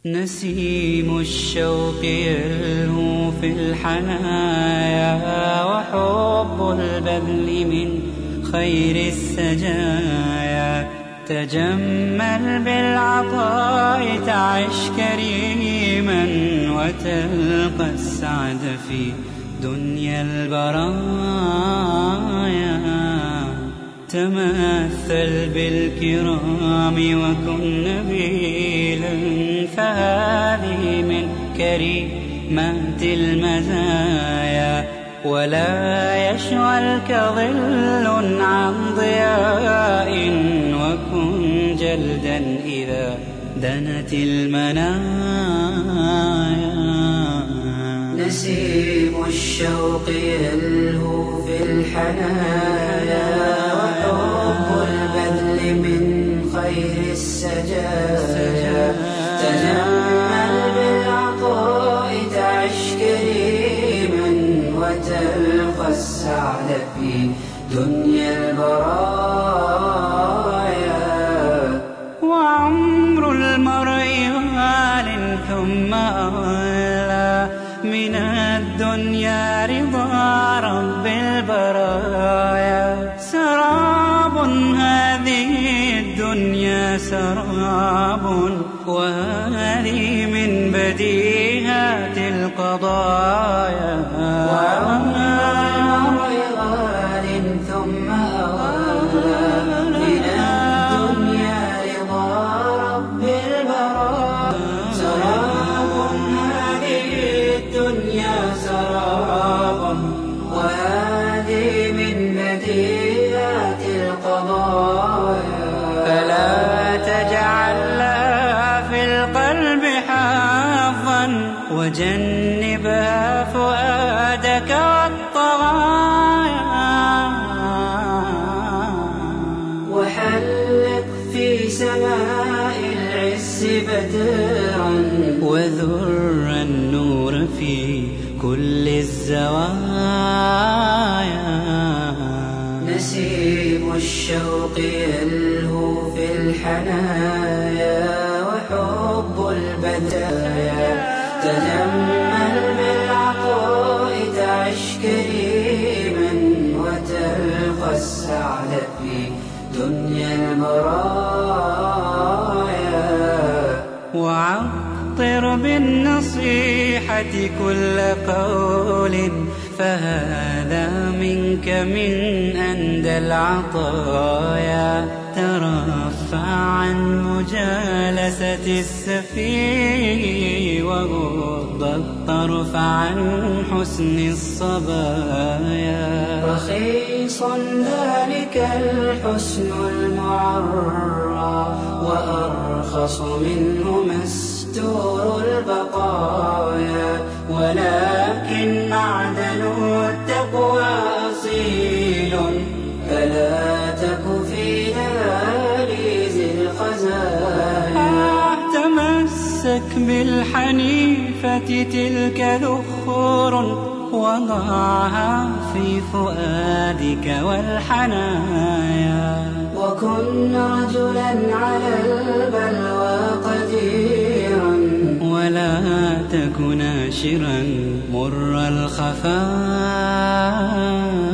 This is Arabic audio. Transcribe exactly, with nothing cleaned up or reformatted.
نسيم الشوق يلهو في الحنايا، وحب البذل من خير السجايا. تجمل بالعطاء تعش كريما، وتلقى السعد في دنيا البرايا. تمثل بالكرام وكن نبيلا، فهذه من كريمات المزايا. ولا يشغلك ظل عن ضياء، وكن جلدا إذا دنت المنايا. نسيم الشوق يلهو في الحنايا، وحب البذل من خير السجايا. تجمل بالعطاء تعش كريما، وتلقى السعد في دنيا البرايا. وعمر المرء غال ثم أغلى، من الدنيا رضا رب البرايا. سراب هذه الدنيا سراب، وهذه من بديهات القضايا. وعمر المرء غال ثم أغلى، من الدنيا رضا رب البرايا. سراب هذه الدنيا سراب، وهذه من بديهات القضايا. فلا تجعل لها في القلب حظا، وجنبها فؤادك والطغايا. وحلق في سماء العز بدرا، وذر النور في كل الزوايا. نسيم الشوق يلهو في الحنايا، وحب البدايا. تجمل بالعطاء تعش كريما، وتلقى السعد في دنيا البرايا. وعطر بالنصيحة كل قول، فهذا منك من أندى العطايا. ترفع عن مجالسة السفيه، وغض الطرف عن حسن الصبايا. رخيص ذلك الحسن المعرى، وأرخص منه مستور البقايا. ولكن معدنه التقوى أصيل، فلا تك في دهاليز الخزايا. تمسك بالحنيفة تلك ذخور، وضعها في فؤادك والحنايا. وكن رجلا على البلوى قديرا، ولا تك ناشرا مر الخفايا.